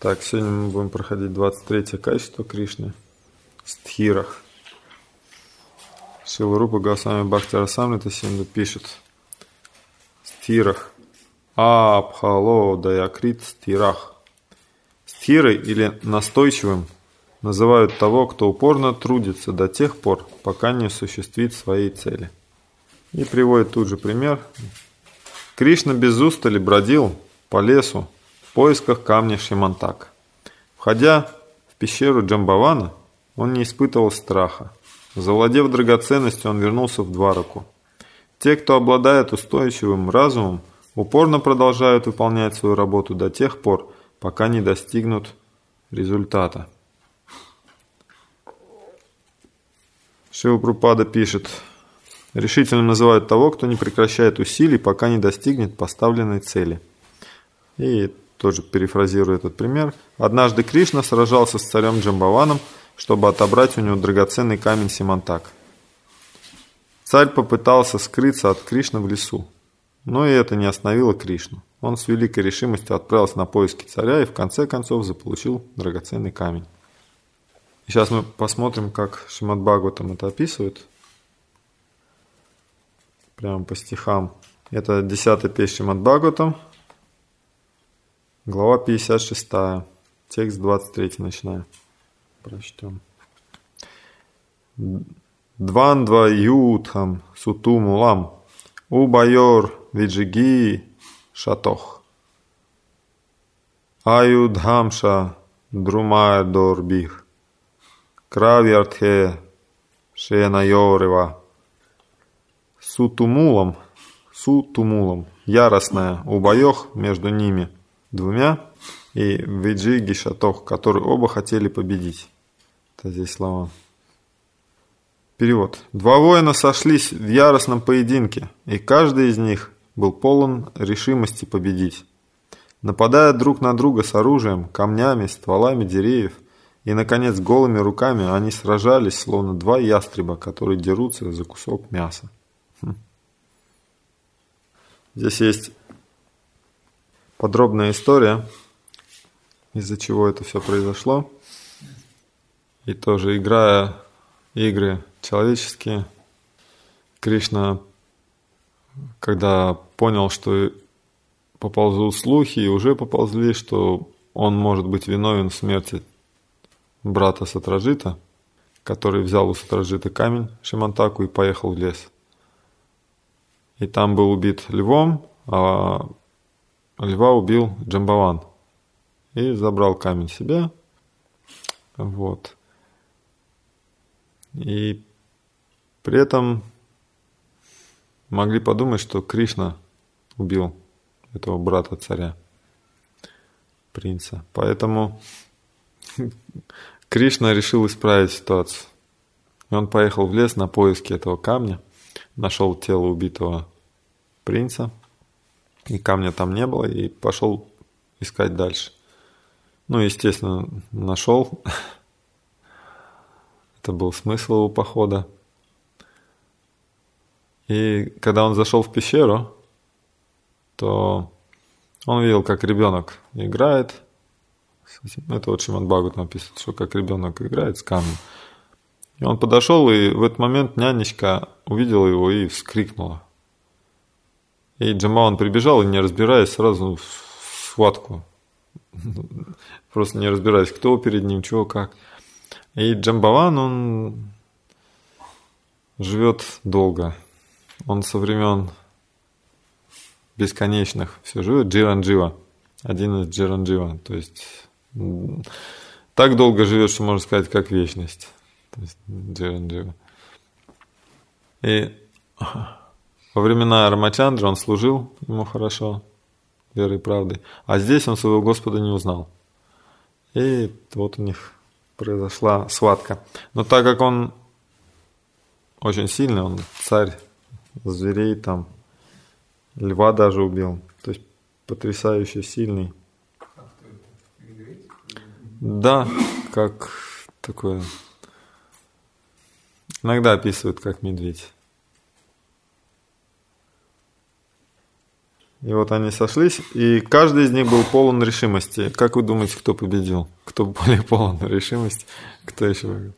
Так, сегодня мы будем проходить 23-е качество Кришны в стхирах. Шрила Рупа Госвами Бхакти Расамрита Синду пишет: стхирах абхало даякрит стхирах. Стхирой или настойчивым называют того, кто упорно трудится до тех пор, пока не осуществит своей цели. И приводит тут же пример. Кришна без устали бродил по лесу в поисках камня Шимантак. Входя в пещеру Джамбавана, он не испытывал страха. Завладев драгоценностью, он вернулся в Двараку. Те, кто обладает устойчивым разумом, упорно продолжают выполнять свою работу до тех пор, пока не достигнут результата. Шрила Прабхупада пишет: решительным называют того, кто не прекращает усилий, пока не достигнет поставленной цели. И тоже перефразирую этот пример. Однажды Кришна сражался с царем Джамбаваном, чтобы отобрать у него драгоценный камень Симантак. Царь попытался скрыться от Кришны в лесу, но и это не остановило Кришну. Он с великой решимостью отправился на поиски царя и в конце концов заполучил драгоценный камень. И сейчас мы посмотрим, как Шримад Бхагаватам это описывает. Прямо по стихам. Это 10-я песня Шримад Бхагаватам, глава 56, текст 23 начиная. Прочтем. Двандва ютхам сутумулам убайор виджиги шатох аюдхамша друмайдорбих кравьяртхе шенайорева. Сутумулам, яростная, убоёх между ними двумя, и виджиги шатох, которые оба хотели победить. Это здесь слова. Перевод. Два воина сошлись в яростном поединке, и каждый из них был полон решимости победить. Нападая друг на друга с оружием, камнями, стволами деревьев и, наконец, голыми руками, они сражались, словно два ястреба, которые дерутся за кусок мяса. Здесь есть подробная история, из-за чего это все произошло. И тоже, играя игры человеческие, Кришна, когда понял, что поползут слухи, и уже поползли, что он может быть виновен в смерти брата Сатраджита, который взял у Сатраджита камень Шимантаку и поехал в лес. И там был убит львом, а льва убил Джамбаван. И забрал камень себе. Вот. И при этом могли подумать, что Кришна убил этого брата царя, принца. Поэтому Кришна решил исправить ситуацию. И он поехал в лес на поиски этого камня, нашел тело убитого принца, и камня там не было, и пошел искать дальше. Ну, естественно, нашел. Это был смысл его похода. И когда он зашел в пещеру, то он видел, как ребенок играет. Это вот Шримад Бхагаватам написано, что как ребенок играет с камнем. И он подошел, и в этот момент нянечка увидела его и вскрикнула. И Джамбаван прибежал, и не разбираясь, сразу в схватку. Просто не разбираясь, кто перед ним, чего, как. И Джамбаван, он живет долго. Он со времен бесконечных все живет. Джиранджива. Один из Джиранджива. То есть так долго живет, что можно сказать, как вечность. То есть Джиранджива. И во времена Рамачандры он служил ему хорошо, верой и правдой. А здесь он своего Господа не узнал. И вот у них произошла схватка. Но так как он очень сильный, он царь зверей, там льва даже убил. То есть потрясающе сильный. Да, как такое. Иногда описывают как медведь. И вот они сошлись, и каждый из них был полон решимости. Как вы думаете, кто победил? Кто более полон решимости? Кто еще выиграл?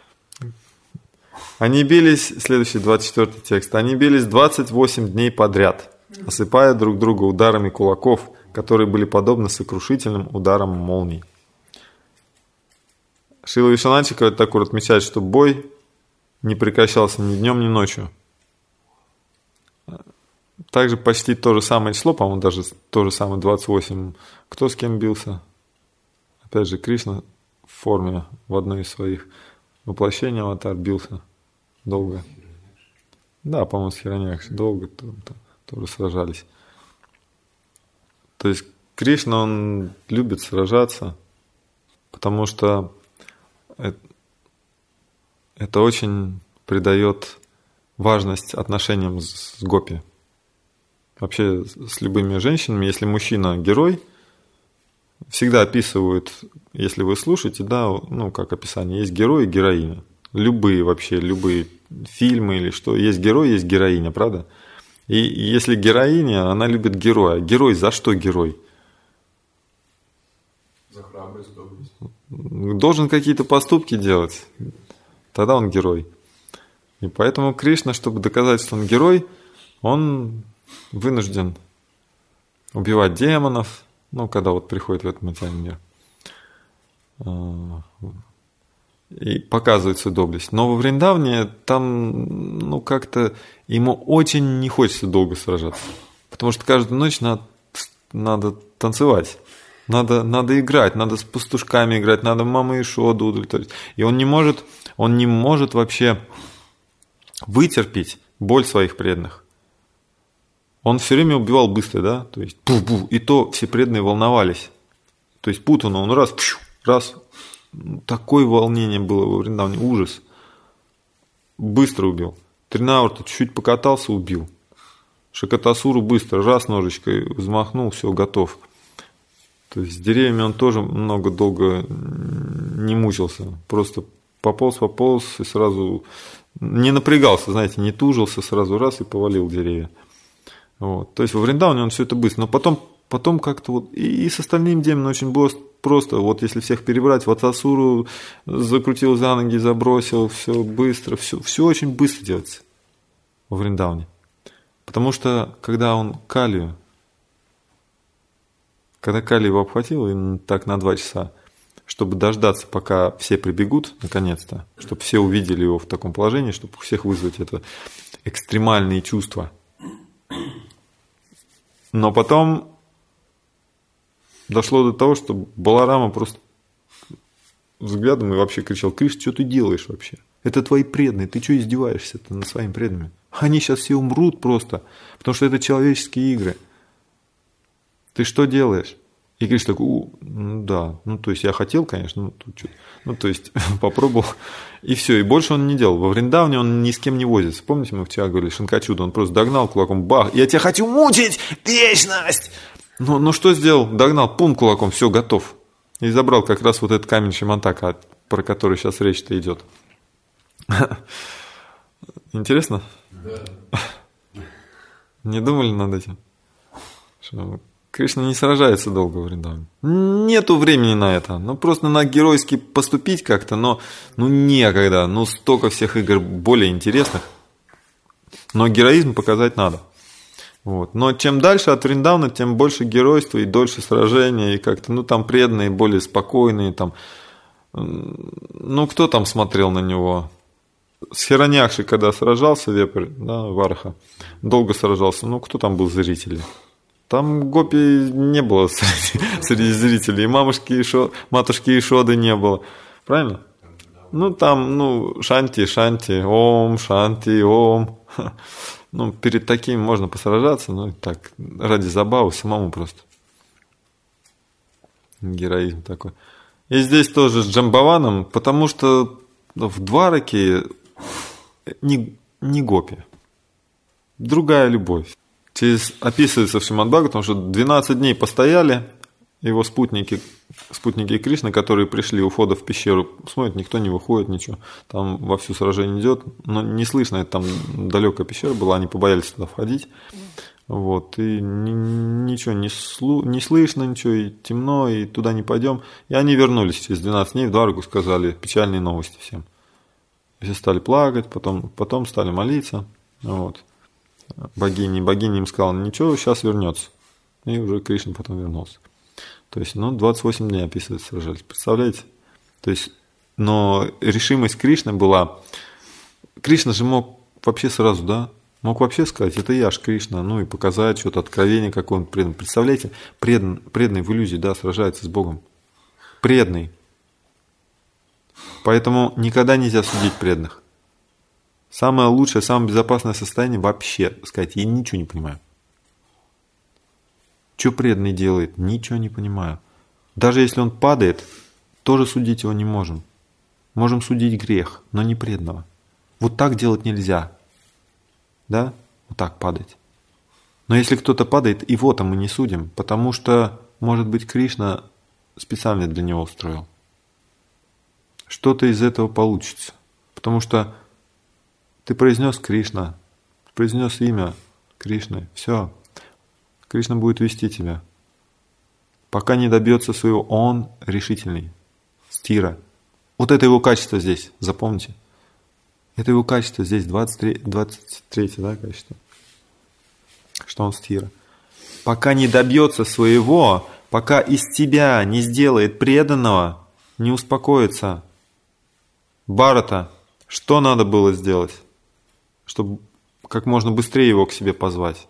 Они бились, следующий 24 текст, они бились 28 дней подряд, осыпая друг друга ударами кулаков, которые были подобны сокрушительным ударам молний. Шрила Вишванатхи так вот отмечает, что бой не прекращался ни днем, ни ночью. Также почти то же самое число, по-моему, даже то же самое 28. Кто с кем бился? Опять же, Кришна в форме, в одной из своих воплощений аватар бился долго. Да, по-моему, с Хираньякшей долго тоже сражались. То есть Кришна, он любит сражаться, потому что это очень придает важность отношениям с гопи. Вообще с любыми женщинами, если мужчина герой, всегда описывают, если вы слушаете, да, ну как описание, есть герой и героиня. Любые фильмы или что, есть герой, есть героиня, правда? И если героиня, она любит героя. Герой за что герой? За храбрость, доблесть. Должен какие-то поступки делать, тогда он герой. И поэтому Кришна, чтобы доказать, что он герой, он вынужден убивать демонов, ну, когда вот приходит в этот материальный мир, и показывает свою доблесть. Но во Вриндавне там, ну, как-то ему очень не хочется долго сражаться, потому что каждую ночь надо танцевать. Надо играть, надо с пастушками играть, надо маму Ишоду удовлетворить. И он не может вообще вытерпеть боль своих преданных. Он все время убивал быстро, да? То есть пу-пу, и то все преданные волновались. То есть Путану он раз. Такое волнение было во Вриндавне, ужас. Быстро убил. Тринаврата чуть-чуть покатался, убил. Шакатасуру быстро, раз ножичкой взмахнул, все, готов. То есть с деревьями он тоже долго не мучился. Просто пополз и сразу не напрягался, знаете, не тужился, сразу раз и повалил деревья. Вот. То есть во Вриндавне он все это быстро. Но потом как-то вот и с остальными демонами очень было просто. Вот если всех перебрать, вот Асуру закрутил за ноги, забросил, все быстро, все очень быстро делается во Вриндавне. Потому что когда Кали его обхватил, и так на 2 часа, чтобы дождаться, пока все прибегут, наконец-то, чтобы все увидели его в таком положении, чтобы у всех вызвать это экстремальные чувства. Но потом дошло до того, что Баларама просто взглядом и вообще кричал: Криш, что ты делаешь вообще? Это твои преданные, ты что издеваешься-то над своими преданными? Они сейчас все умрут просто, потому что это человеческие игры. Ты что делаешь? И Криш такой: да, ну то есть я хотел, конечно, то есть попробовал, и все, и больше он не делал. Во Вриндавне он ни с кем не возится. Помните, мы вчера говорили, Шанкачуда, он просто догнал кулаком, бах, я тебя хочу мучить, вечность! Ну что сделал? Догнал, пум, кулаком, все, готов. И забрал как раз вот этот камень Шимантака, про который сейчас речь-то идет. Интересно? Да. Не думали над этим? Кришна не сражается долго в Вриндавне. Нету времени на это. Ну, просто надо геройски поступить как-то, но некогда. Ну, столько всех игр более интересных. Но героизм показать надо. Вот. Но чем дальше от Вриндавна, тем больше геройства и дольше сражения. И как-то, там преданные, более спокойные. Там. Ну, кто там смотрел на него? С Хираньякшей, когда сражался Вепрь, да, Вараха, долго сражался. Ну, кто там был зрители? Там гопи не было среди зрителей, и матушки Ишоды не было. Правильно? Ну, там, шанти, ом, шанти, ом. Ну, перед таким можно посражаться, так, ради забавы, самому просто. Героизм такой. И здесь тоже с Джамбаваном, потому что в Двараке не гопи. Другая любовь. Описывается в Шримад Бхагаватам, что 12 дней постояли, его спутники Кришны, которые пришли у входа в пещеру, смотрят, никто не выходит, ничего, там вовсю сражение идет, но не слышно, это там далекая пещера была, они побоялись туда входить. Вот, и ничего не слышно, ничего, и темно, и туда не пойдем. И они вернулись через 12 дней в Дваргу, сказали печальные новости всем. Все стали плакать, потом стали молиться. Вот. Богиня им сказала, ничего, сейчас вернется. И уже Кришна потом вернулся. То есть, 28 дней описывается, сражались. Представляете? То есть, но решимость Кришны была... Кришна же мог вообще сразу, да? Мог вообще сказать, это я ж Кришна, и показать что-то, откровение, какое он предан. Представляете, преданный в иллюзии, да, сражается с Богом. Преданный. Поэтому никогда нельзя судить преданных. Самое лучшее, самое безопасное состояние вообще сказать, я ничего не понимаю. Что преданный делает? Ничего не понимаю. Даже если он падает, тоже судить его не можем. Можем судить грех, но не преданного. Вот так делать нельзя. Да? Вот так падать. Но если кто-то падает, его-то мы не судим, потому что, может быть, Кришна специально для него устроил. Что-то из этого получится. Потому что ты произнес Кришна, произнес имя Кришны, все. Кришна будет вести тебя. Пока не добьется своего, он решительный. Стира. Вот это его качество здесь, запомните. Это его качество здесь, 23 да, качество. Что он стира. Пока не добьется своего, пока из тебя не сделает преданного, не успокоится. Бхарата, что надо было сделать, чтобы как можно быстрее его к себе позвать?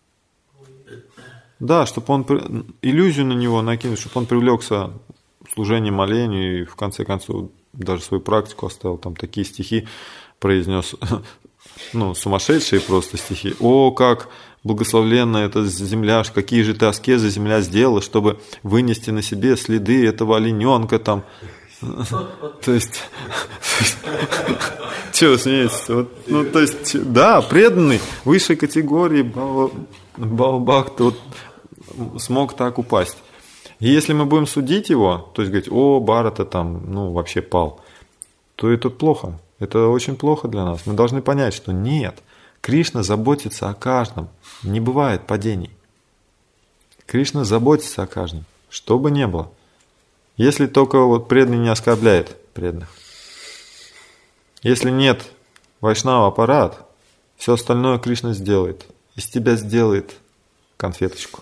Да, чтобы он иллюзию на него накинул, чтобы он привлекся служением, молению и в конце концов даже свою практику оставил. Там такие стихи произнес, сумасшедшие просто стихи. О, как благословленная эта земля, какие же ты аскезы земля сделала, чтобы вынести на себе следы этого олененка там. То есть, чего вы смеетесь? Да, преданный высшей категории Бхава-бхакта смог так упасть. И если мы будем судить его, то есть говорить, о, Бхарата там, вообще пал, то это плохо. Это очень плохо для нас. Мы должны понять, что нет, Кришна заботится о каждом. Не бывает падений. Кришна заботится о каждом, что бы ни было. Если только преданный не оскорбляет преданных. Если нет вайшнава аппарат, все остальное Кришна сделает. Из тебя сделает конфеточку.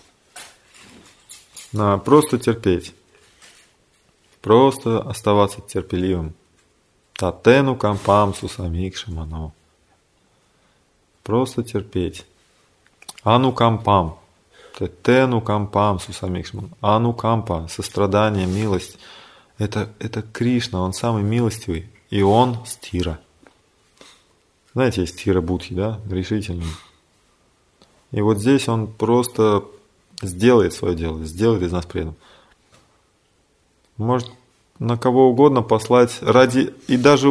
Надо просто терпеть. Просто оставаться терпеливым. Татену кампам сусамикшамано. Просто терпеть. Анукампам. Татену кампам сусамикшамано. Анукампа, сострадание, милость. Это Кришна, он самый милостивый. И он стира. Знаете, есть стира Будхи, да? Решительный. И вот здесь он просто сделает свое дело, сделает из нас преданных. Может на кого угодно послать ради... И даже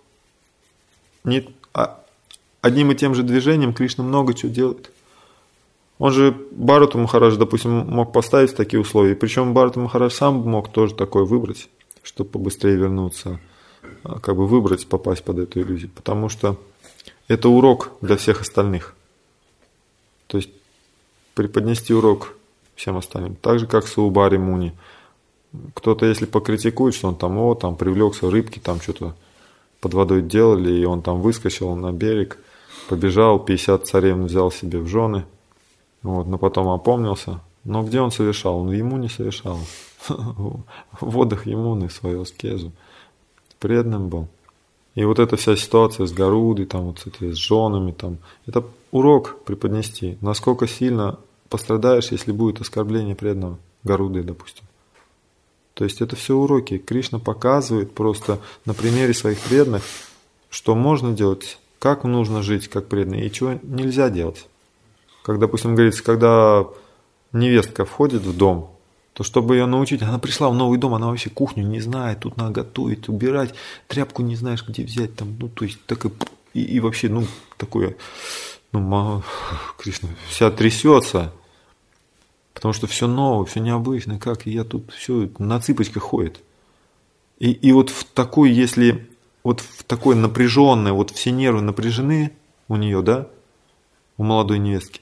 одним и тем же движением Кришна много чего делает. Он же Бхарату Махарадж, допустим, мог поставить такие условия. Причем Бхарату Махарадж сам мог тоже такое выбрать, чтобы побыстрее вернуться, выбрать, попасть под эту иллюзию. Потому что это урок для всех остальных. То есть преподнести урок всем остальным. Так же, как Саубари Муни. Кто-то, если покритикует, что он там привлекся, рыбки там что-то под водой делали, и он там выскочил на берег, побежал, 50 царевн взял себе в жены, но потом опомнился. Но где он совершал? Он в Ямуне совершал. В водах Ямуны свою аскезу. Преданным был. И вот эта вся ситуация с Гарудой, с женами, это урок преподнести. Насколько сильно пострадаешь, если будет оскорбление преданного Гаруды, допустим. То есть это все уроки. Кришна показывает просто на примере своих преданных, что можно делать, как нужно жить как преданный, и чего нельзя делать. Как, допустим, говорится, когда невестка входит в дом, то чтобы ее научить, она пришла в новый дом, она вообще кухню не знает, тут надо готовить, убирать, тряпку не знаешь, где взять, то есть так и вообще, такое, Кришна вся трясется, потому что все новое, все необычное, и я тут все на цыпочках ходит. И вот в такой, если в такой напряженной, все нервы напряжены у нее, да, у молодой невестки,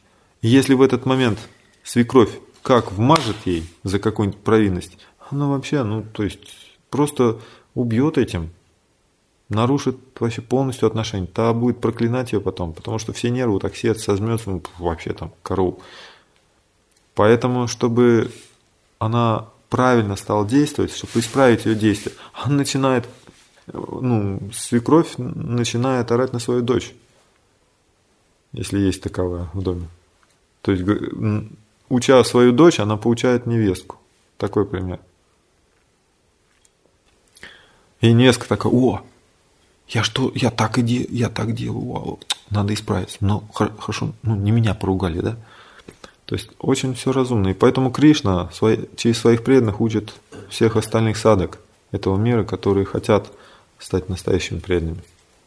И если в этот момент свекровь как вмажет ей за какую-нибудь провинность, она вообще, то есть просто убьет этим, нарушит вообще полностью отношения. Та будет проклинать ее потом, потому что все нервы, так сердце сожмется, вообще там караул. Поэтому, чтобы она правильно стала действовать, чтобы исправить ее действия, она начинает, свекровь начинает орать на свою дочь, если есть таковая в доме. То есть, уча свою дочь, она получает невестку. Такой пример. И невестка такая: я так делаю, надо исправиться. Но хорошо, не меня поругали, да? То есть очень все разумно. И поэтому Кришна через своих преданных учит всех остальных садок этого мира, которые хотят стать настоящими преданными.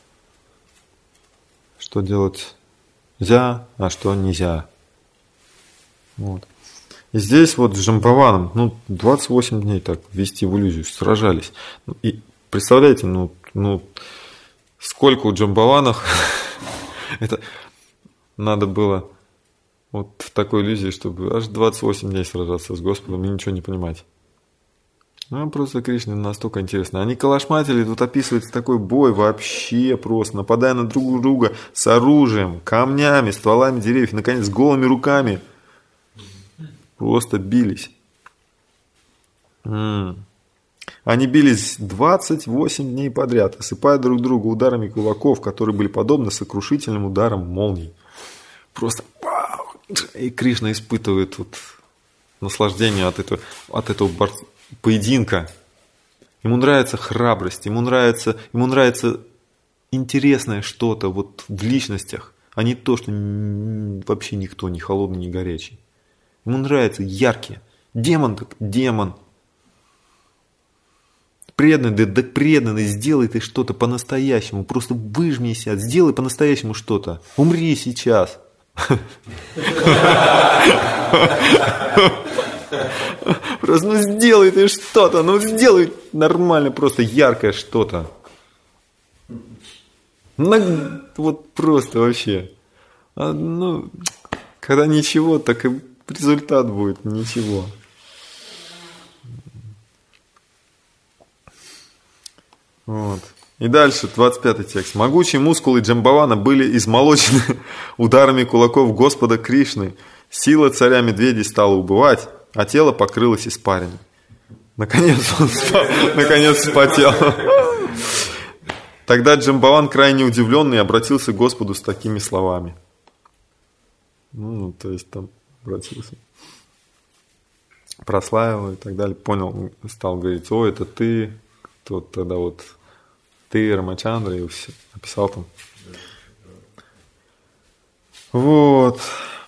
Что делать нельзя, а что нельзя. Вот. И здесь вот с Джамбаваном, 28 дней так ввести в иллюзию, сражались. И представляете, сколько у Джамбаванов это надо было вот в такой иллюзии, чтобы аж 28 дней сражаться с Господом и ничего не понимать. Просто Кришне настолько интересно. Они калашматили, тут описывается такой бой вообще просто, нападая на друг друга с оружием, камнями, стволами деревьев, наконец, с голыми руками. Просто бились. Они бились 28 дней подряд, осыпая друг друга ударами кулаков, которые были подобны сокрушительным ударам молний. Просто вау! И Кришна испытывает наслаждение от этого поединка. Ему нравится храбрость, ему нравится интересное что-то в личностях, а не то, что вообще никто не холодный, не горячий. Ему нравится яркие. Демон так демон. Преданный, да преданный, сделай ты что-то по-настоящему. Просто выжмися, сделай по-настоящему что-то. Умри сейчас. Просто сделай ты что-то, сделай нормально, просто яркое что-то. Просто вообще. Когда ничего, так и результат будет ничего. Вот. И дальше, 25-й текст. Могучие мускулы Джамбавана были измолочены ударами кулаков Господа Кришны. Сила царя медведей стала убывать, а тело покрылось испариной. Наконец он вспотел. Тогда Джамбаван, крайне удивленный, обратился к Господу с такими словами. То есть там обратился. Прославил и так далее. Понял, стал говорить: это ты. Тут тогда ты, Рамачандра, и все написал там. Вот.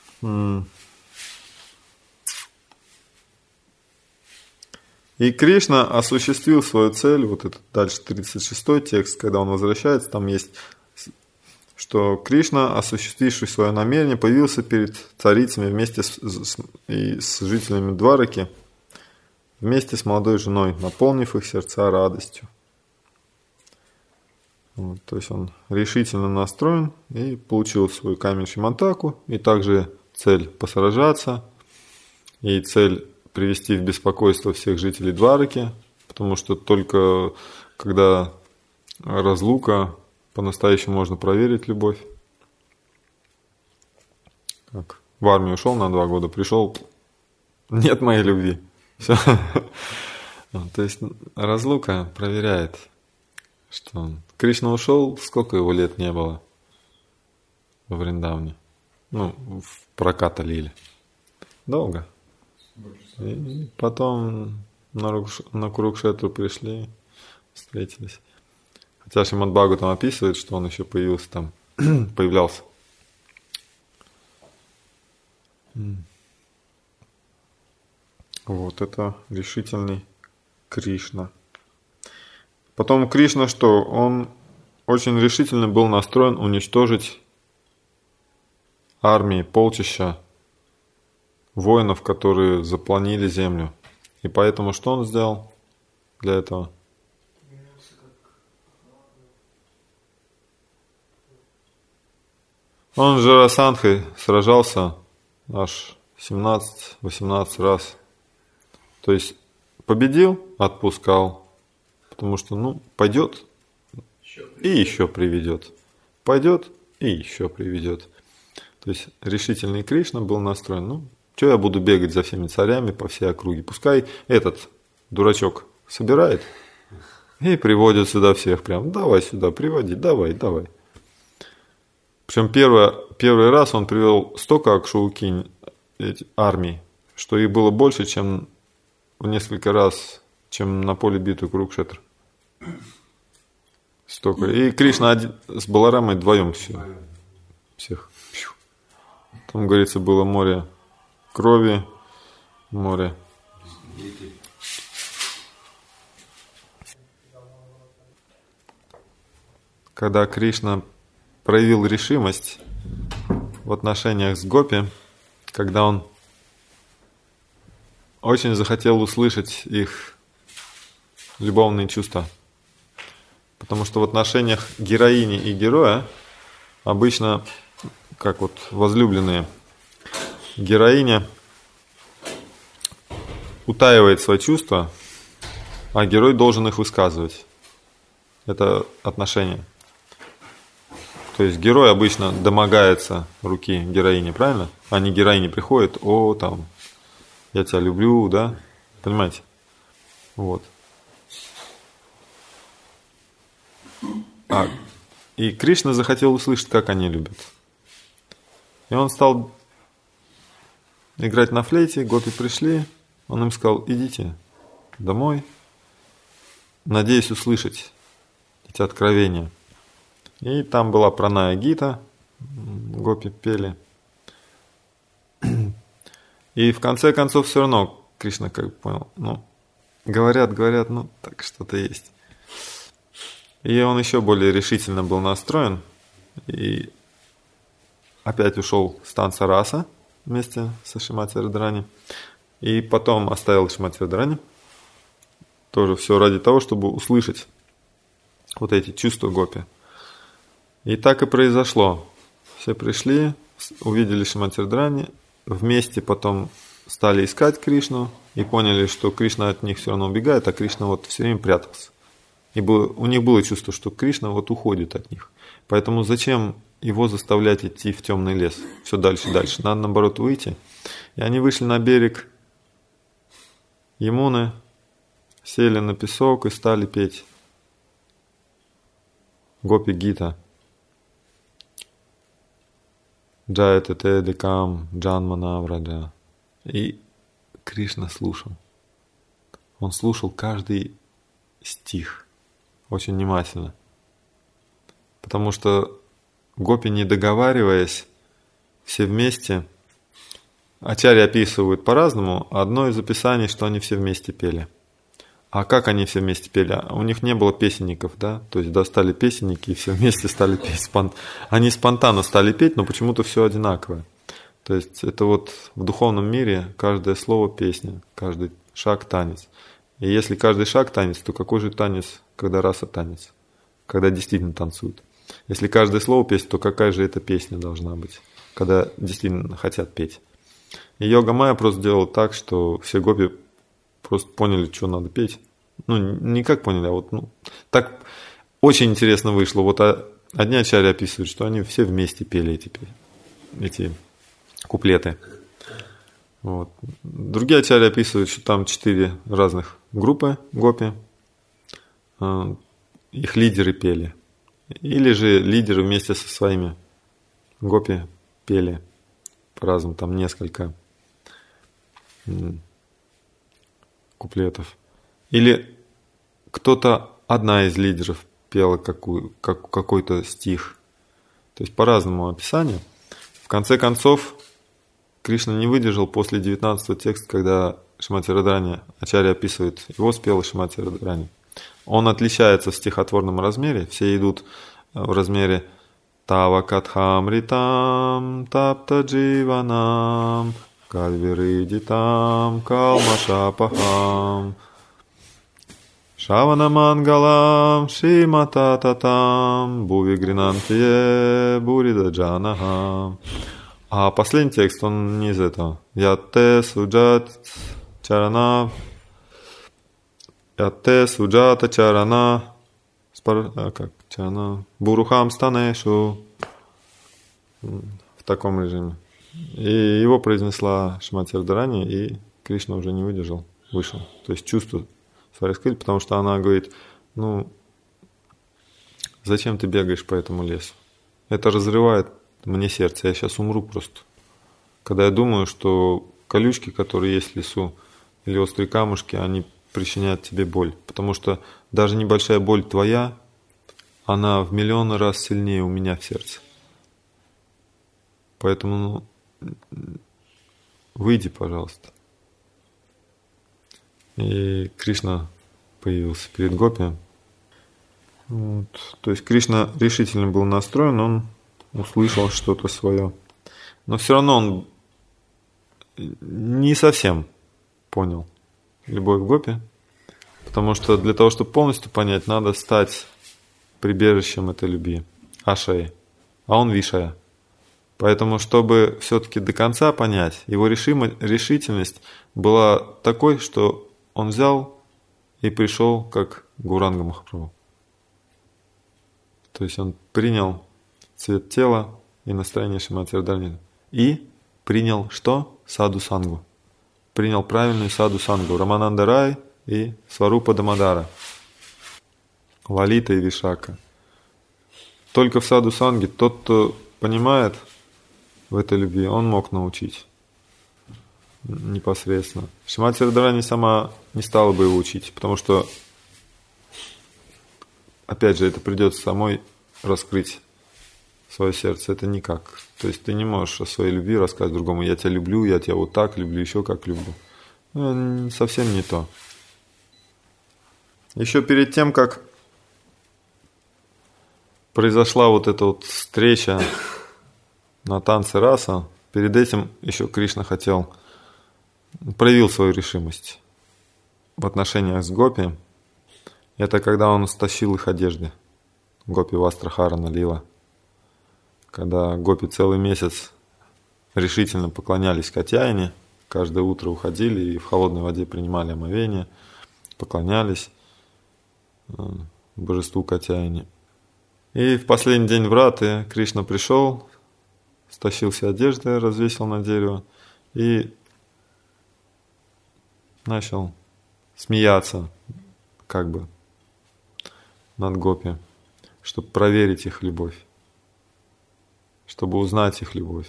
И Кришна осуществил свою цель, это дальше 36-й текст, когда он возвращается, там есть, что Кришна, осуществивший свое намерение, появился перед царицами вместе с жителями Двараки, вместе с молодой женой, наполнив их сердца радостью. То есть он решительно настроен и получил свою камень Шимантаку, и также цель посражаться, и цель привести в беспокойство всех жителей Двараки, потому что только когда разлука, по-настоящему можно проверить любовь. Так, в армию ушел на 2 года, пришел, нет моей любви. Все. То есть разлука проверяет, что Кришна ушел, сколько его лет не было во Вриндавне. В проката лили. Долго. И потом на Курукшетру пришли, встретились. Хотя Шримад Бхагаватам описывает, что он еще появлялся. Это решительный Кришна. Потом Кришна что? Он очень решительно был настроен уничтожить армии, полчища воинов, которые заполонили землю. И поэтому что он сделал для этого? Он с Джарасандхой сражался аж 17-18 раз. То есть победил, отпускал, потому что, пойдет и еще приведет. Пойдет и еще приведет. То есть решительный Кришна был настроен, что я буду бегать за всеми царями по всей округе? Пускай этот дурачок собирает и приводит сюда всех прям. Давай сюда, приводи, давай. Причем первый раз он привел столько акшаукинь армий, что их было больше, чем в несколько раз, чем на поле битвы Курукшетр. Столько. И Кришна с Баларамой вдвоем всех. Там, говорится, было море крови, море. Когда Кришна проявил решимость в отношениях с гопи, когда он очень захотел услышать их любовные чувства. Потому что в отношениях героини и героя обычно, как вот возлюбленные, героиня утаивает свои чувства, а герой должен их высказывать. Это отношения. То есть герой обычно домогается руки героини, правильно? А не героине приходит, я тебя люблю, да? Понимаете? Вот. И Кришна захотел услышать, как они любят. И он стал играть на флейте, гопи пришли, он им сказал: идите домой, надеюсь услышать эти откровения. И там была праная гита, гопи пели. И в конце концов все равно Кришна понял, говорят, так что-то есть. И он еще более решительно был настроен, и опять ушел с танца раса вместе со Шримати Радарани, и потом оставил Шримати Радарани. Тоже все ради того, чтобы услышать вот эти чувства гопи. И так и произошло. Все пришли, увидели Шримати Радарани, вместе потом стали искать Кришну и поняли, что Кришна от них все равно убегает, а Кришна все время прятался. И у них было чувство, что Кришна уходит от них. Поэтому зачем его заставлять идти в темный лес? Все дальше и дальше. Надо, наоборот, выйти. И они вышли на берег Ямуны, сели на песок и стали петь Гопи Гита. Джайате те декам джанмана враджа. И Кришна слушал. Он слушал каждый стих очень внимательно. Потому что гопи, не договариваясь, все вместе, ачарьи описывают по-разному. Одно из описаний, что они все вместе пели. А как они все вместе пели? У них не было песенников, да? То есть достали песенники и все вместе стали петь. Они спонтанно стали петь, но почему-то все одинаковое. То есть это в духовном мире каждое слово песня, каждый шаг танец. И если каждый шаг танец, то какой же танец, когда раса танец? Когда действительно танцуют. Если каждое слово песня, то какая же это песня должна быть, когда действительно хотят петь? И Йога Майя просто делала так, что все гопи просто поняли, что надо петь. Не как поняли, а так очень интересно вышло. Одни ачарьи описывают, что они все вместе пели эти куплеты. Другие ачарьи описывают, что там 4 разных группы гопи. Их лидеры пели. Или же лидеры вместе со своими гопи пели по-разному, там несколько куплетов. Или одна из лидеров пела какой-то стих. То есть по разному описанию. В конце концов, Кришна не выдержал после 19-го текста, когда Шримати Радарани, ачарья описывает, его спела Шримати Радарани. Он отличается в стихотворном размере. Все идут в размере Тава Катхамритам Тапта Дживанам Кальвиридитам Калмашапахам Шавана Мангалам Шимата Татам Буви Гринантие Бурида Джанахам А последний текст, он не из этого. Ятте суджат чарана, ятте суджата чарана, как чарана, бурухам станешу, в таком режиме. И его произнесла Шримати Радхарани, и Кришна уже не выдержал, вышел. То есть чувство свои раскрыли, потому что она говорит, ну, зачем ты бегаешь по этому лесу? Это разрывает мне сердце, я сейчас умру просто. Когда я думаю, что колючки, которые есть в лесу, или острые камушки, они причиняют тебе боль. Потому что даже небольшая боль твоя, она в миллионы раз сильнее у меня в сердце. Поэтому выйди, пожалуйста. И Кришна появился перед гопи. Вот. То есть Кришна решительно был настроен, он услышал что-то свое. Но все равно он не совсем понял любовь к гопи, потому что для того, чтобы полностью понять, надо стать прибежищем этой любви, Ашаи, а он Вишая. Поэтому, чтобы все-таки до конца понять, его решительность была такой, что он взял и пришел как Гауранга Махапрабху. То есть он принял цвет тела и настроение Шримати Радхарани. И принял что? Саду-сангу. Принял правильную саду-сангу. Рамананда Рай и Сварупа Дамодара. Лалита и Вишака. Только в саду-санге тот, кто понимает в этой любви, он мог научить непосредственно. Шримати Радхарани сама не стала бы его учить, потому что, опять же, это придется самой раскрыть свое сердце. Это никак. То есть ты не можешь о своей любви рассказать другому. Я тебя люблю, я тебя вот так люблю, еще как люблю. Ну, совсем не то. Еще перед тем, как произошла вот эта вот встреча на танце раса, перед этим еще Кришна проявил свою решимость в отношениях с гопи. Это когда он стащил их одежды. Гопи Вастрахарана Лила. Когда гопи целый месяц решительно поклонялись Катьяйне, каждое утро уходили и в холодной воде принимали омовение, поклонялись божеству Катьяйне. И в последний день враты Кришна пришел, стащил все одежды, развесил на дерево и начал смеяться как бы над гопи, чтобы проверить их любовь, чтобы узнать их любовь.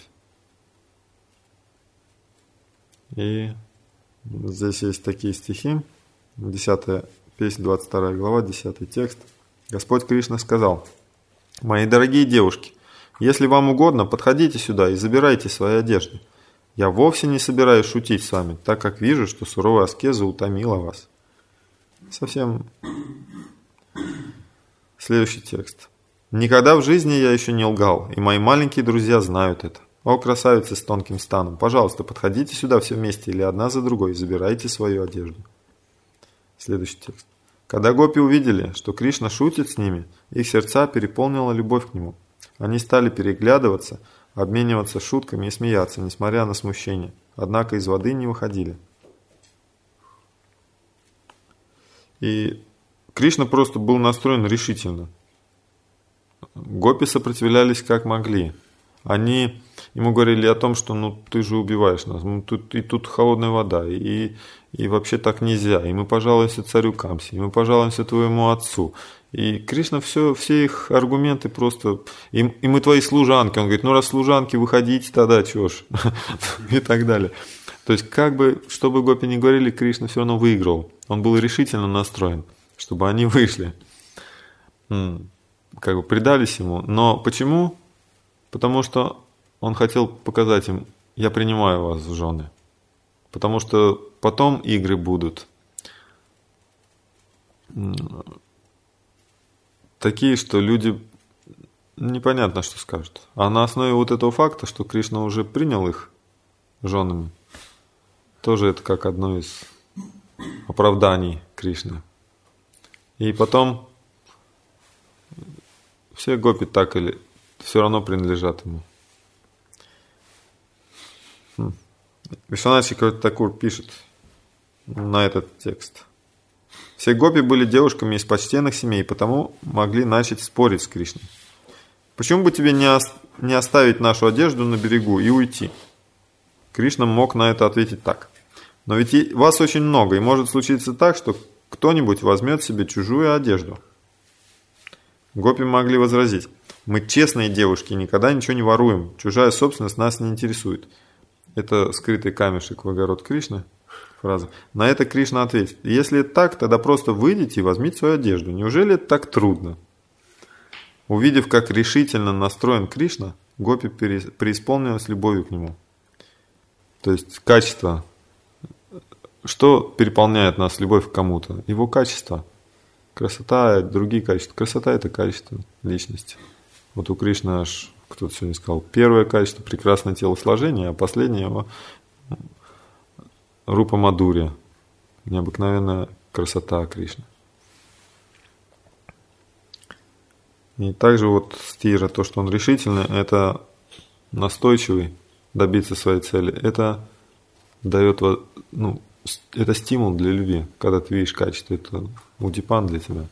И здесь есть такие стихи, 10 песня, 22 глава, 10 текст. Господь Кришна сказал: «Мои дорогие девушки, если вам угодно, подходите сюда и забирайте свои одежды. Я вовсе не собираюсь шутить с вами, так как вижу, что суровая аскеза утомила вас». Совсем следующий текст. «Никогда в жизни я еще не лгал, и мои маленькие друзья знают это. О, красавицы с тонким станом, пожалуйста, подходите сюда все вместе или одна за другой и забирайте свою одежду». Следующий текст. Когда гопи увидели, что Кришна шутит с ними, их сердца переполнила любовь к нему. Они стали переглядываться, обмениваться шутками и смеяться, несмотря на смущение. Однако из воды не выходили. И Кришна просто был настроен решительно. Гопи сопротивлялись как могли. Они ему говорили о том, что ну ты же убиваешь нас, тут холодная вода, и вообще так нельзя, и мы пожалуемся царю Камсе, и мы пожалуемся твоему отцу. И Кришна все их аргументы просто... И мы твои служанки. Он говорит, ну раз служанки, выходите тогда, чего ж? И так далее. То есть как бы, что бы гопи ни говорили, Кришна все равно выиграл. Он был решительно настроен, чтобы они вышли. Как бы предались ему. Но почему? Потому что он хотел показать им, я принимаю вас в жены. Потому что потом игры будут такие, что люди непонятно, что скажут. А на основе вот этого факта, что Кришна уже принял их женами, тоже это как одно из оправданий Кришны. И потом все гопи так или все равно принадлежат ему. Вишванат Такур пишет на этот текст. Все гопи были девушками из почтенных семей, потому могли начать спорить с Кришной. Почему бы тебе не оставить нашу одежду на берегу и уйти? Кришна мог на это ответить так. Но ведь и вас очень много, и может случиться так, что кто-нибудь возьмет себе чужую одежду. Гопи могли возразить. Мы честные девушки, никогда ничего не воруем. Чужая собственность нас не интересует. Это скрытый камешек в огород Кришны. Фраза. На это Кришна ответит. Если это так, тогда просто выйдите и возьмите свою одежду. Неужели это так трудно? Увидев, как решительно настроен Кришна, гопи преисполнилась любовью к нему. То есть качество. Что переполняет нас любовь к кому-то? Его качество. Красота, другие качества. Красота – это качество личности. Вот у Кришны аж, кто-то сегодня сказал, первое качество – прекрасное телосложение, а последнее его рупа мадурья, необыкновенная красота Кришны. И также вот стира, то, что он решительный, это настойчивый добиться своей цели. Это дает, это стимул для любви, когда ты видишь качество, это удипан для тебя.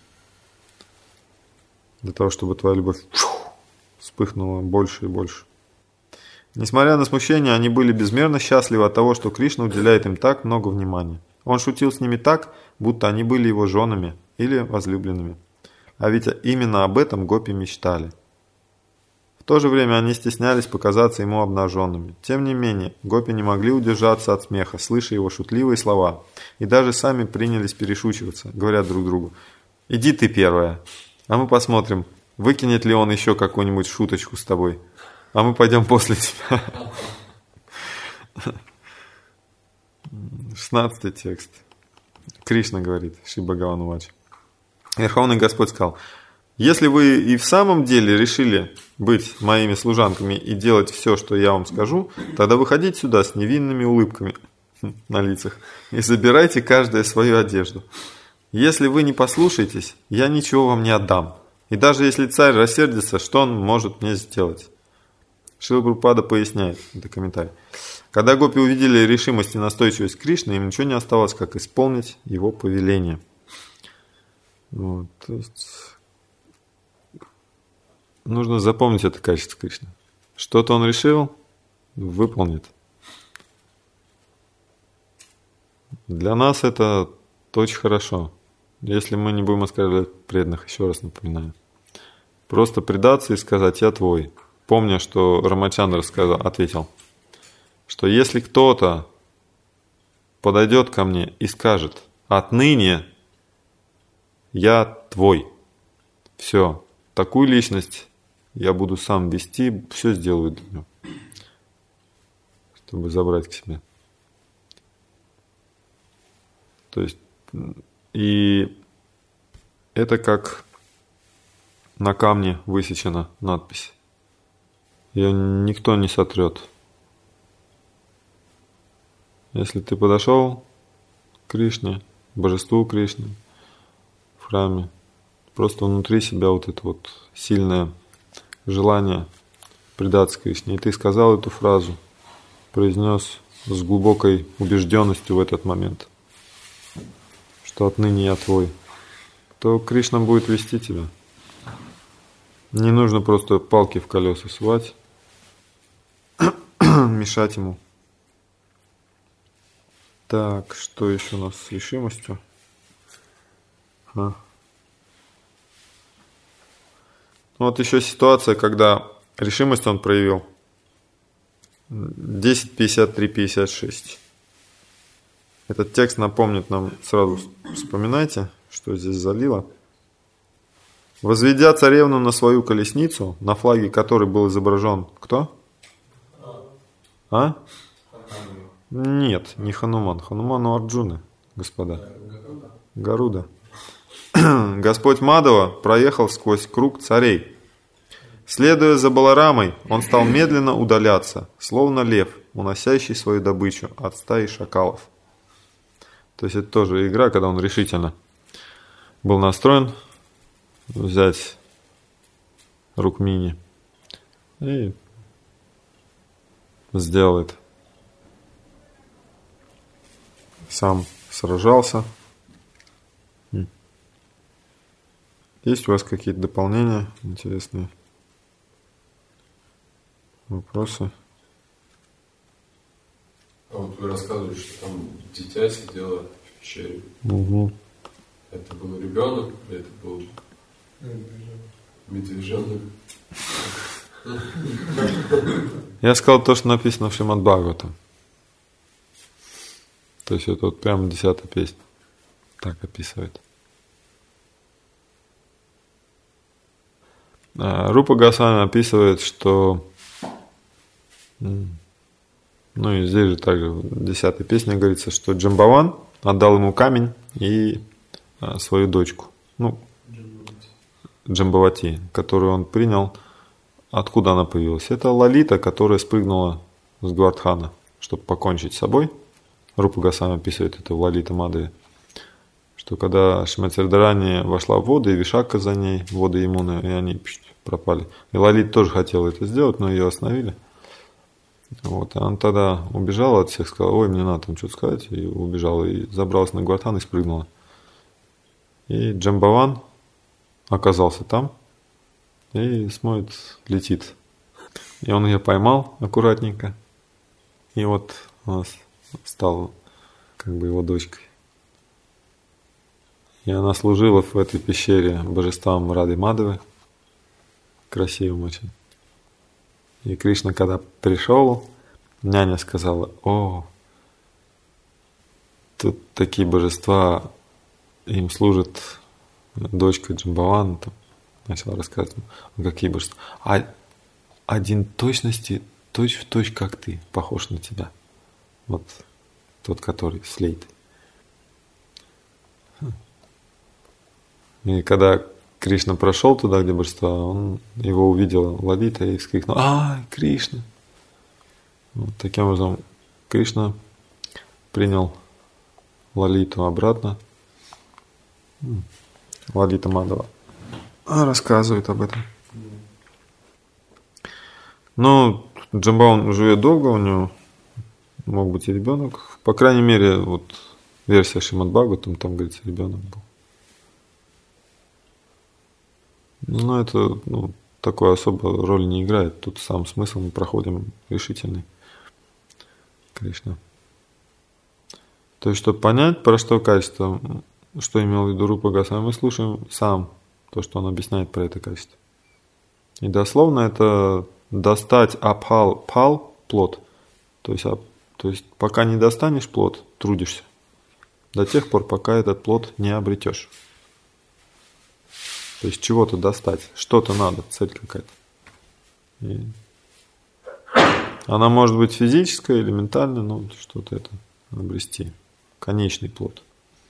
Для того, чтобы твоя любовь вспыхнула больше и больше. Несмотря на смущение, они были безмерно счастливы от того, что Кришна уделяет им так много внимания. Он шутил с ними так, будто они были его женами или возлюбленными. А ведь именно об этом гопи мечтали. В то же время они стеснялись показаться ему обнаженными. Тем не менее, гопи не могли удержаться от смеха, слыша его шутливые слова, и даже сами принялись перешучиваться, говоря друг другу: «Иди ты первая, а мы посмотрим, выкинет ли он еще какую-нибудь шуточку с тобой, а мы пойдем после тебя». 16 текст. Кришна говорит, Шри Бхагаван Вача. Верховный Господь сказал: если вы и в самом деле решили быть моими служанками и делать все, что я вам скажу, тогда выходите сюда с невинными улыбками на лицах и забирайте каждая свою одежду. Если вы не послушаетесь, я ничего вам не отдам. И даже если царь рассердится, что он может мне сделать? Шрила Прабхупада поясняет, это комментарий. Когда гопи увидели решимость и настойчивость Кришны, им ничего не оставалось, как исполнить его повеление. Вот, то есть нужно запомнить это качество Кришны. Что-то он решил, выполнит. Для нас это очень хорошо. Если мы не будем оскорблять преданных, еще раз напоминаю. Просто предаться и сказать: я твой. Помня, что Рамачандра ответил, что если кто-то подойдет ко мне и скажет: отныне я твой, все, такую личность я буду сам вести, все сделаю для него, чтобы забрать к себе. То есть, и это как на камне высечена надпись. Ее никто не сотрет. Если ты подошел к Кришне, божеству Кришны, в храме, просто внутри себя вот это вот сильное желание предаться Кришне, и ты сказал эту фразу, произнес с глубокой убежденностью в этот момент, что отныне я твой, то Кришна будет вести тебя. Не нужно просто палки в колеса сувать, мешать ему. Так, что еще у нас с решимостью? Вот еще ситуация, когда решимость он проявил. 10:53:56. Этот текст напомнит нам, сразу вспоминайте, что здесь залило. Возведя царевну на свою колесницу, на флаге которой был изображен кто? Нет, не Хануман. Хануман у Арджуны, господа. Гаруда. Господь Мадава проехал сквозь круг царей. Следуя за Баларамой, он стал медленно удаляться, словно лев, уносящий свою добычу от стаи шакалов. То есть это тоже игра, когда он решительно был настроен взять Рукмини и сделал это. сам сражался. Есть у вас какие-то дополнения интересные? Вопросы? А вот вы рассказывали, что там дитя сидело в пещере. Угу. Это был ребенок или это был медвежонок? Я сказал то, что написано в Шримад Бхагаватам. То есть это вот прямо 10-я песня. Так описывает. Рупа Госвами описывает, что... Ну и здесь же также в 10-й песне говорится, что Джамбаван отдал ему камень и свою дочку. Ну, Джамбавати, которую он принял. Откуда она появилась? Это Лалита, которая спрыгнула с Гвардхана, чтобы покончить с собой. Рупа Госвами описывает это в Лалита Мадхаве, что когда Шримати Радхарани вошла в воду, и Вишака за ней, воды Ямуны, и они пропали. И Лалита тоже хотела это сделать, но ее остановили. Вот, и она тогда убежала от всех, сказала: ой, мне надо там что-то сказать, и убежала, и забралась на Гвардхан и спрыгнула. И Джамбаван оказался там, и смотрит, летит. И он ее поймал аккуратненько, и вот она стала как бы его дочкой. И она служила в этой пещере божествам Рады Мадхавы, красивым очень. И Кришна, когда пришел, няня сказала: о, тут такие божества, им служит дочка Джамбавана, там, начала рассказывать, какие божества. А один точности, точь в точь, как ты, похож на тебя. Вот тот, который с Лейтой. И когда Кришна прошел туда, где божества, он его увидел, Лалита, и вскрикнул: ай, Кришна! Вот таким образом Кришна принял Лалиту обратно. Лалита Мадхава рассказывает об этом. Но Джамбаван живет долго, у него мог быть и ребенок. По крайней мере, вот версия Шримад Бхагаватам, там говорится, ребенок был. Но это такой особой роли не играет. Тут сам смысл мы проходим решительный. Кришна. То есть, чтобы понять, про что качество, что имел в виду Рупа Госвами, мы слушаем сам то, что он объясняет про это качество. И дословно это достать пал, плод. То есть пока не достанешь плод, трудишься. До тех пор, пока этот плод не обретешь. То есть чего-то достать, что-то надо, цель какая-то. И она может быть физическая или ментальная, но что-то это обрести. Конечный плод.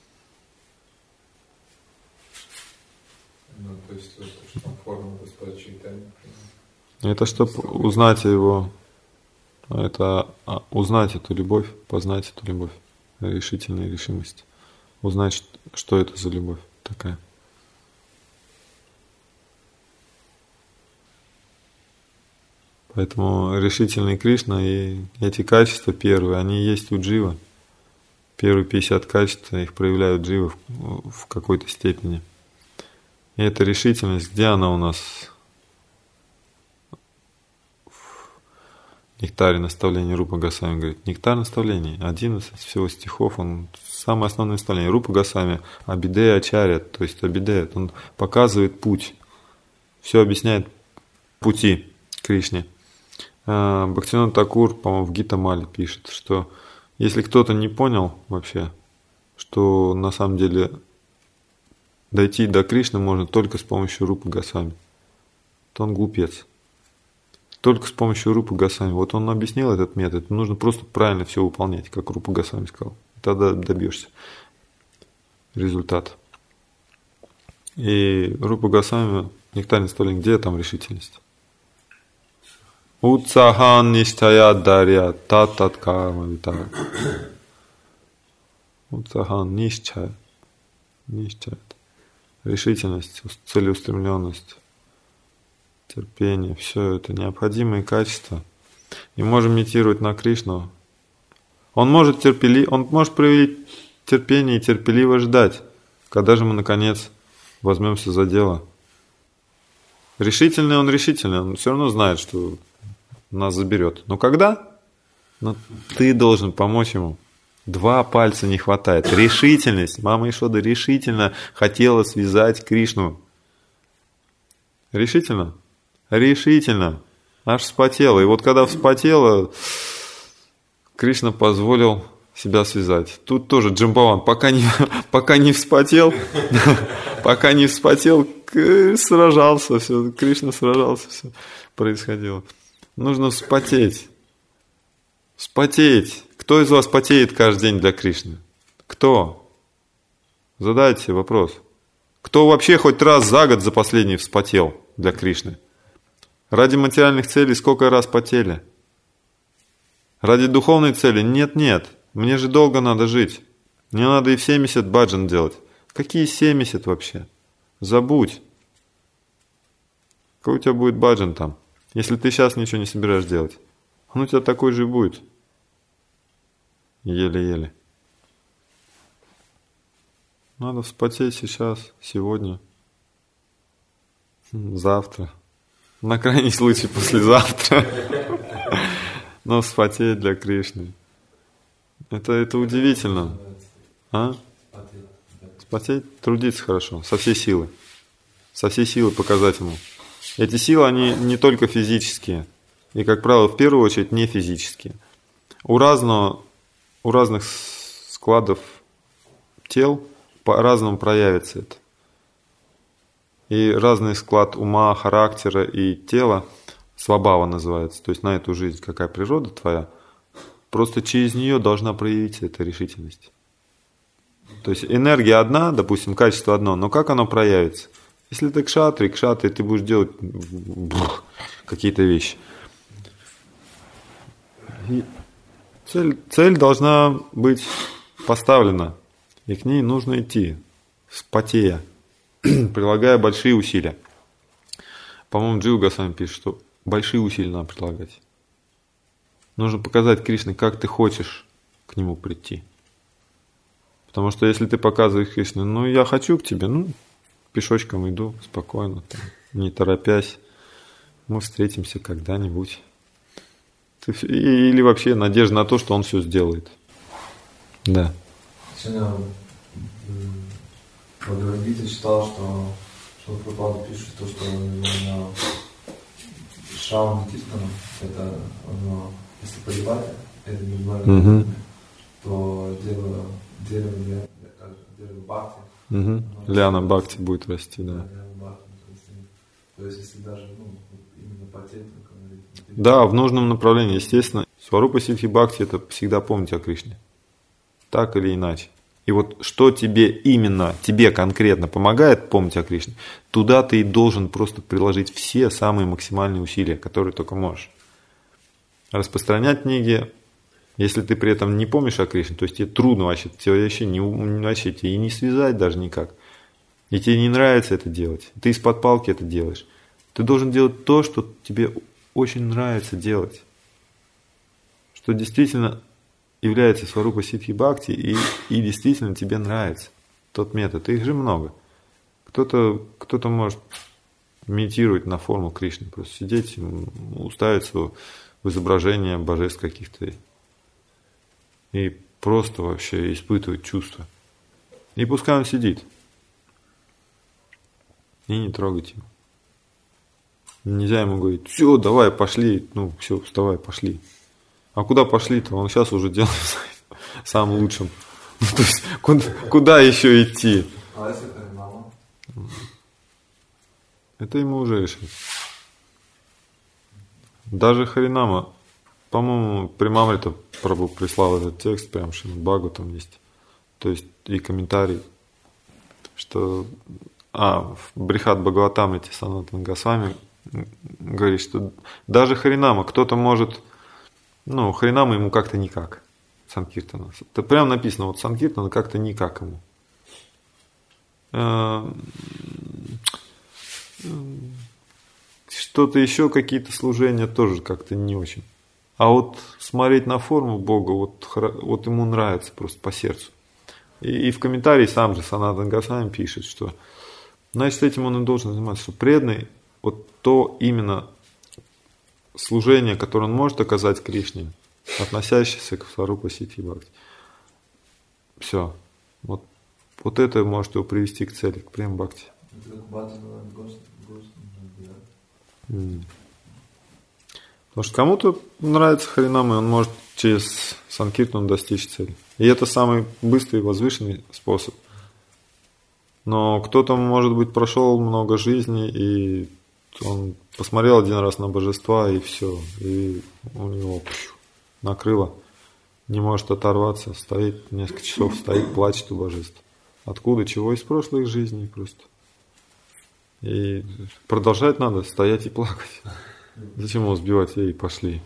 Ну, то есть, что там форма Господа Чайтаньи. Это чтобы узнать его, это узнать эту любовь, познать эту любовь, решительная решимость. Узнать, что это за любовь такая. Поэтому решительный Кришна и эти качества первые, они есть у джива. Первые 50 качеств их проявляют дживы в какой-то степени. И эта решительность, где она у нас? В нектаре наставления Рупа Госвами говорит. Нектар наставлений, 11 всего стихов, он самое основное наставление. Рупа Госвами Абидея Ачарья, то есть Абидея, он показывает путь, все объясняет пути Кришне. Бхактивинода Такур, по-моему, в Гита Мале пишет, что если кто-то не понял вообще, что на самом деле дойти до Кришны можно только с помощью Рупы Госвами, то он глупец. Только с помощью Рупы Госвами. Вот он объяснил этот метод, нужно просто правильно все выполнять, как Рупа Госвами сказал. Тогда добьешься результата. И Рупа Госвами, нектар наставление, где там решительность? Утсахан ништая дарья тат карма витара. Утсахан нишчая. Решительность, целеустремленность, терпение, все это необходимые качества. И можем медитировать на Кришну. Он может проявить терпение и терпеливо ждать, когда же мы, наконец, возьмемся за дело. Решительный, он все равно знает, что нас заберет. Но когда? Но ты должен помочь ему. 2 пальца не хватает. Решительность. Мама Ишода решительно хотела связать Кришну. Решительно? Решительно. Аж вспотела. И вот когда вспотела, Кришна позволил себя связать. Тут тоже Джамбаван, пока не вспотел, сражался, все, Кришна сражался, все происходило. Нужно вспотеть. Вспотеть. Кто из вас потеет каждый день для Кришны? Кто? Задайте себе вопрос. Кто вообще хоть раз за год за последний вспотел для Кришны? Ради материальных целей сколько раз потели? Ради духовной цели? Нет. Мне же долго надо жить. Мне надо и в 70 баджан делать. Какие 70 вообще? Забудь. Какой у тебя будет баджан там? Если ты сейчас ничего не собираешь делать. Он у тебя такой же и будет. Еле-еле. Надо вспотеть сейчас, сегодня, завтра. На крайний случай послезавтра. Но вспотеть для Кришны. Это удивительно. А? Вспотеть, трудиться хорошо, со всей силы. Со всей силы показать ему. Эти силы, они не только физические. И, как правило, в первую очередь, не физические. У разных складов тел по-разному проявится это. И разный склад ума, характера и тела, свабхава называется, то есть на эту жизнь, какая природа твоя, просто через нее должна проявиться эта решительность. То есть энергия одна, допустим, качество одно, но как оно проявится? Если ты кшатри, ты будешь делать какие-то вещи. И цель должна быть поставлена, и к ней нужно идти, вспотея, прилагая большие усилия. По-моему, Джива Госвами пишет, что большие усилия надо прилагать. Нужно показать Кришне, как ты хочешь к нему прийти. Потому что если ты показываешь Кришне, я хочу к тебе, пешочком иду, спокойно, не торопясь, мы встретимся когда-нибудь. Или вообще надежда на то, что он все сделает. Да. Сегодня Бхагавад-гита читал, что Прабхупада пишет, что на Шравана Киртана, это если поливать, это не благо, то дерево бхакти. Лиана бхакти будет расти, да. То есть если даже именно потеть, да, в нужном направлении, естественно. Сварупа Сиддхи Бхакти — это всегда помнить о Кришне. Так или иначе. И вот что тебе конкретно помогает помнить о Кришне, туда ты и должен просто приложить все самые максимальные усилия, которые только можешь. Распространять книги, если ты при этом не помнишь о Кришне, то есть тебе трудно вообще, тебе и не связать даже никак. И тебе не нравится это делать. Ты из-под палки это делаешь. Ты должен делать то, что тебе очень нравится делать. Что действительно является Сварупа Сиддхи Бхакти и действительно тебе нравится тот метод. Их же много. Кто-то может медитировать на форму Кришны, просто сидеть, уставиться в изображение божеств каких-то и просто вообще испытывать чувства. И пускай он сидит. И не трогать его. Нельзя ему говорить: все, давай, пошли, все, вставай, пошли. А куда пошли-то? Он сейчас уже делает самым лучшим. То есть, куда еще идти? А если это мама? Это ему уже решить. Даже Харинама, по-моему, Примамрита Прабху прислал этот текст, прям Шримад Бхагаватам есть. То есть и комментарий, что в Брихат Бхагаватамрите Санатана Госвами говорит, что даже Харинама, кто-то может, Харинама ему как-то никак, Санкиртана. Это прям написано, вот Санкиртана как-то никак ему. Что-то еще, какие-то служения тоже как-то не очень. А вот смотреть на форму Бога, вот ему нравится просто по сердцу. И в комментарии сам же Санатан Госвами пишет, что значит этим он и должен заниматься, что преданный, вот то именно служение, которое он может оказать Кришне, относящееся к Сварупа Сити Бхакти. Все. Вот это может его привести к цели, к прем Бхакти. Это как Бхадана Гост, да? Потому что кому-то нравится Харинам, и он может через Санкиртан достичь цели. И это самый быстрый и возвышенный способ. Но кто-то, может быть, прошел много жизней, и он посмотрел один раз на божества, и все. И у него накрыло. Не может оторваться, стоит несколько часов, стоит, плачет у божеств. Откуда, чего? Из прошлых жизней просто. И продолжать надо, стоять и плакать. Зачем его сбивать? Эй, пошли.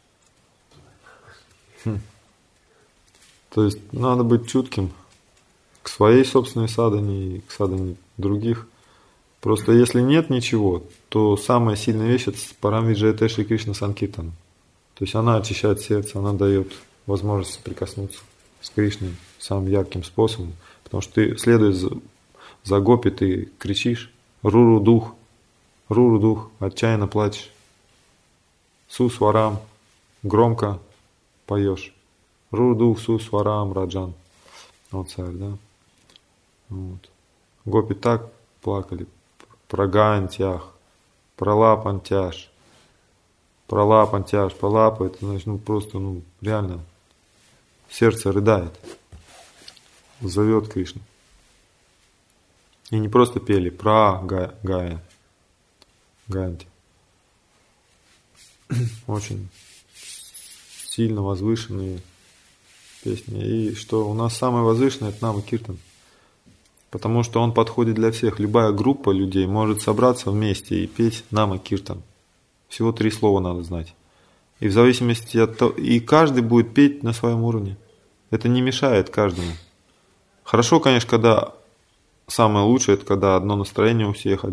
То есть надо быть чутким к своей собственной садхане и к садхане других. Просто если нет ничего, то самая сильная вещь — это Парамвиджая Шри Кришна Санкиртана. То есть она очищает сердце, она дает возможность прикоснуться с Кришной самым ярким способом. Потому что ты, следуя за гопи, ты кричишь «Руру дух», отчаянно плачешь. Сусварам, громко поешь. Руру сусварам раджан. Вот царь, да? Вот. Гопи так плакали. Прагантях, пралапантяж. Пралапантяж, пралапа, это значит, просто, реально сердце рыдает. Зовет Кришну. И не просто пели Гаянти. Очень сильно возвышенные песни. И что у нас самое возвышенное — это Нама Киртан. Потому что он подходит для всех. Любая группа людей может собраться вместе и петь Нама Киртан. Всего 3 слова надо знать. И в зависимости от того, и каждый будет петь на своем уровне. Это не мешает каждому. Хорошо, конечно, когда самое лучшее — это когда одно настроение у всех,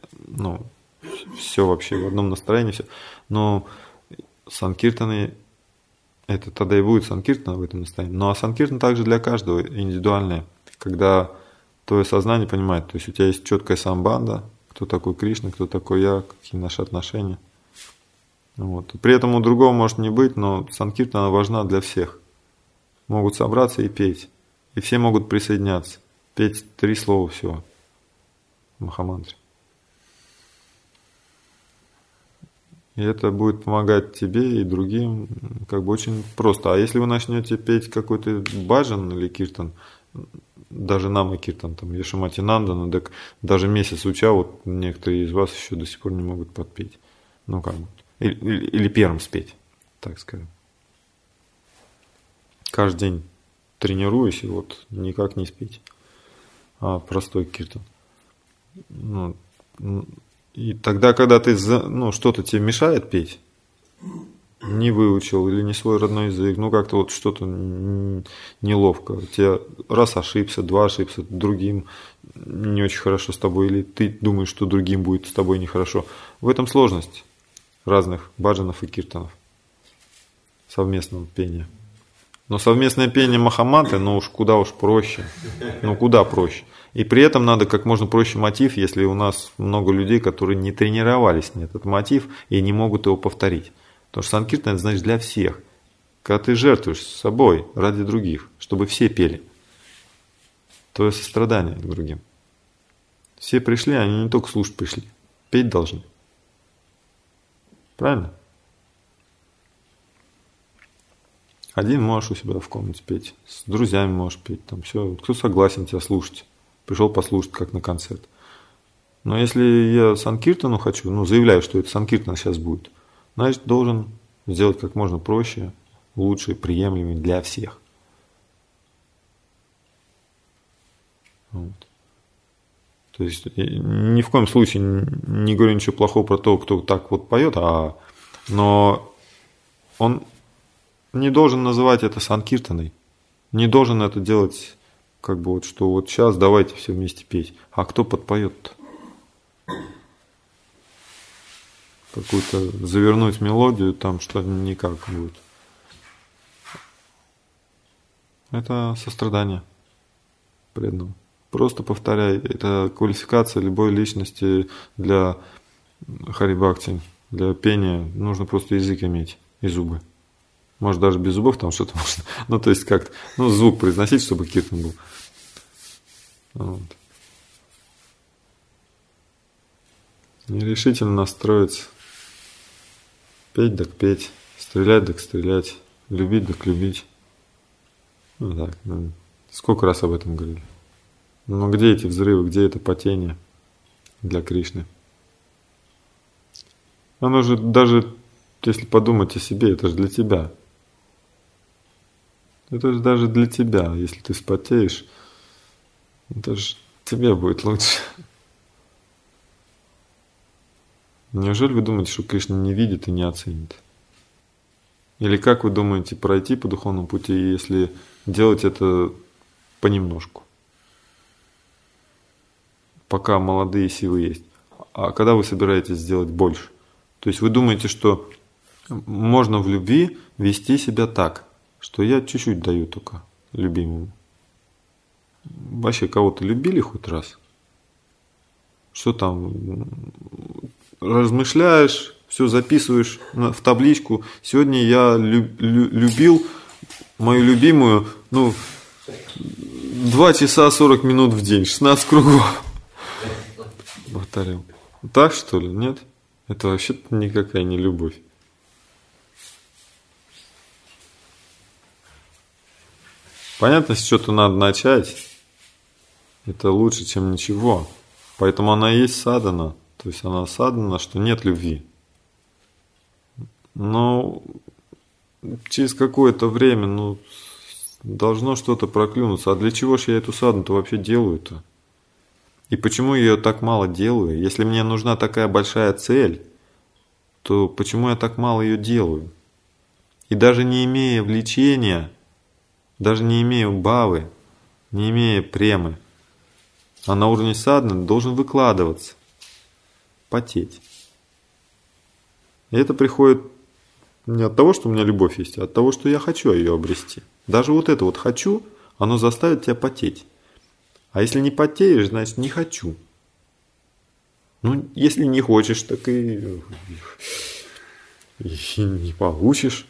все вообще в одном настроении, все. Но санкиртаны, это тогда и будет санкиртана в этом настроении. Ну а санкиртан также для каждого индивидуальное, когда твое сознание понимает, то есть у тебя есть четкая самбанда, кто такой Кришна, кто такой я, какие наши отношения. Вот. При этом у другого может не быть, но санкиртана важна для всех. Могут собраться и петь. И все могут присоединяться. Петь 3 слова всего в Махамантре. И это будет помогать тебе и другим очень просто. А если вы начнете петь какой-то баджан или киртан, даже Нама Киртан, Яшамати Нандана, так даже месяц уча, вот некоторые из вас еще до сих пор не могут подпеть. Или первым спеть, так скажем. Каждый день тренируюсь, и никак не спеть. Простой киртан. И тогда, когда ты что-то тебе мешает петь, не выучил или не свой родной язык, как-то что-то неловко. Тебе раз ошибся, 2 ошибся, другим не очень хорошо с тобой, или ты думаешь, что другим будет с тобой нехорошо. В этом сложность разных баджанов и киртанов, совместного пения. Но совместное пение Махамантры, куда проще. Куда проще. И при этом надо как можно проще мотив, если у нас много людей, которые не тренировались на этот мотив и не могут его повторить. Потому что санкиртан — это значит для всех. Когда ты жертвуешь собой ради других, чтобы все пели. Твое сострадание к другим. Все пришли, они не только слушать пришли. Петь должны. Правильно? Один можешь у себя в комнате петь, с друзьями можешь петь, все. Кто согласен тебя слушать? Пришел послушать, как на концерт. Но если я санкиртану хочу, заявляю, что это санкиртан сейчас будет, значит, должен сделать как можно проще, лучше, приемлемый для всех. Вот. То есть ни в коем случае не говорю ничего плохого про того, кто так поет, но он не должен называть это санкиртаной, не должен это делать что сейчас давайте все вместе петь. А кто подпоет-то? какую-то завернуть мелодию, там что никак будет. Это сострадание преданному. Просто повторяй. Это квалификация любой личности для хари-бхакти, для пения. Нужно просто язык иметь и зубы. Может, даже без зубов там что-то можно. Ну, то есть как-то, звук произносить, чтобы киртан был. Вот. И решительно настроиться. Петь так петь, стрелять так стрелять, любить так любить. Так. Сколько раз об этом говорили. Но где эти взрывы, где это потение для Кришны? Оно же даже, если подумать о себе, это же для тебя. Это же даже для тебя. Если ты вспотеешь, это же тебе будет лучше. Неужели вы думаете, что Кришна не видит и не оценит? Или как вы думаете пройти по духовному пути, если делать это понемножку? Пока молодые силы есть. А когда вы собираетесь сделать больше? То есть вы думаете, что можно в любви вести себя так, что я чуть-чуть даю только любимому. Вообще кого-то любили хоть раз? Что там? Размышляешь, все записываешь в табличку. Сегодня я любил мою любимую, 2 часа 40 минут в день, 16 кругов. Повторил. Так что ли? Нет? Это вообще-то никакая не любовь. Понятно, с чего-то надо начать. Это лучше, чем ничего. Поэтому она и есть садхана. То есть она садхана, что нет любви. Но через какое-то время, должно что-то проклюнуться. А для чего же я эту садхану-то вообще делаю-то? И почему я ее так мало делаю? Если мне нужна такая большая цель, то почему я так мало ее делаю? И даже не имея влечения, даже не имея бхавы, не имея премы, а на уровне садханы должен выкладываться, потеть. И это приходит не от того, что у меня любовь есть, а от того, что я хочу ее обрести. Даже вот это вот «хочу», оно заставит тебя потеть. А если не потеешь, значит не хочу. Если не хочешь, так и не получишь.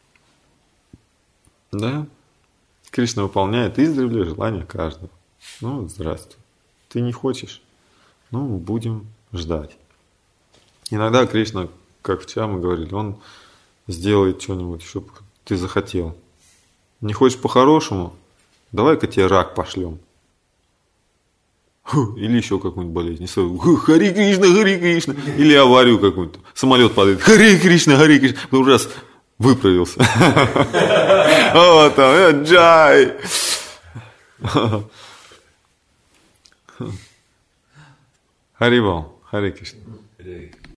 Да? Кришна выполняет издревле желания каждого. Здравствуй. Ты не хочешь? Будем ждать. Иногда Кришна, как вчера мы говорили, он сделает что-нибудь, чтобы ты захотел. Не хочешь по-хорошему? Давай-ка тебе рак пошлем. Или еще какую-нибудь болезнь. Хари Кришна, Хари Кришна. Или аварию какую-то. Самолет падает. Хари Кришна, Хари Кришна. Раз выправился. Вот там, джай. Харибал, Хари Кришна.